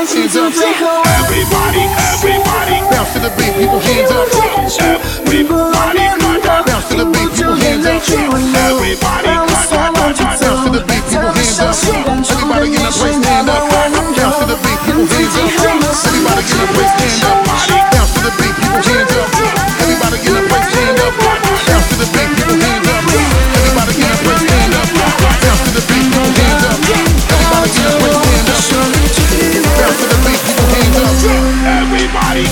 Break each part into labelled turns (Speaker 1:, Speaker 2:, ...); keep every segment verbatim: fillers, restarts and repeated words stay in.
Speaker 1: hands up. Everybody, everybody, bounce to the beat, people hands up. Everybody, bounce to the beat, people hands up. Everybody, bounce to the beat, people hands up. Everybody in the place stand up. Bounce to the beat, people hands up. Everybody in the place stand up. Bounce to the beat, people hands up. Everybody in the place stand up. Bounce to the beat, people hands up. Everybody in the place stand up. Bounce to the beat, people hands up. Everybody in the place stand up. Bounce to the beat, people hands up. Everybody.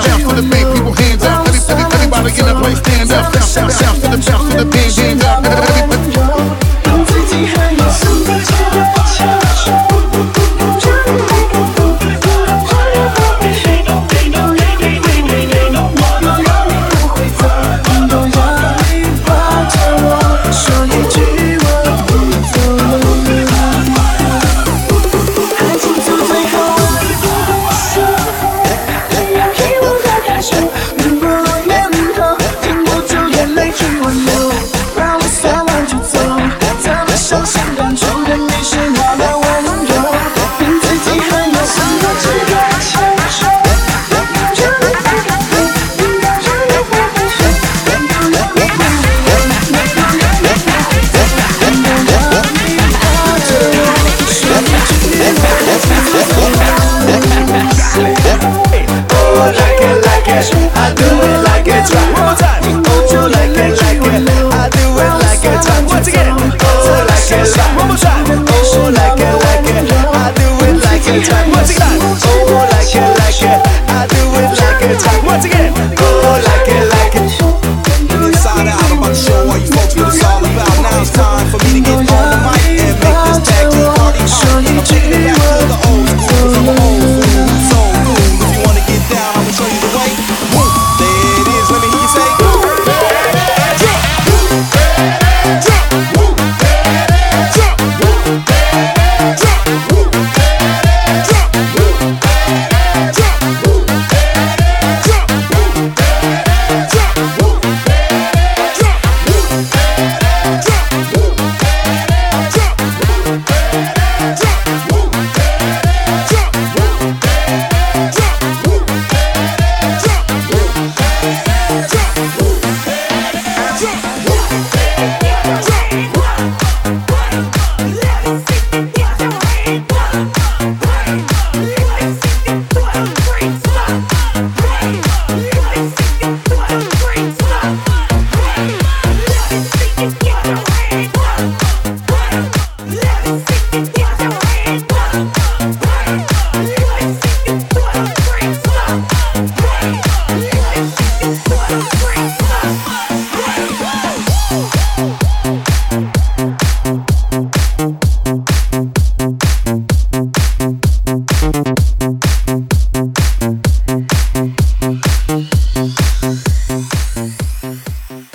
Speaker 1: Everybody in the place stand up. Bounce to the beat, people hands up.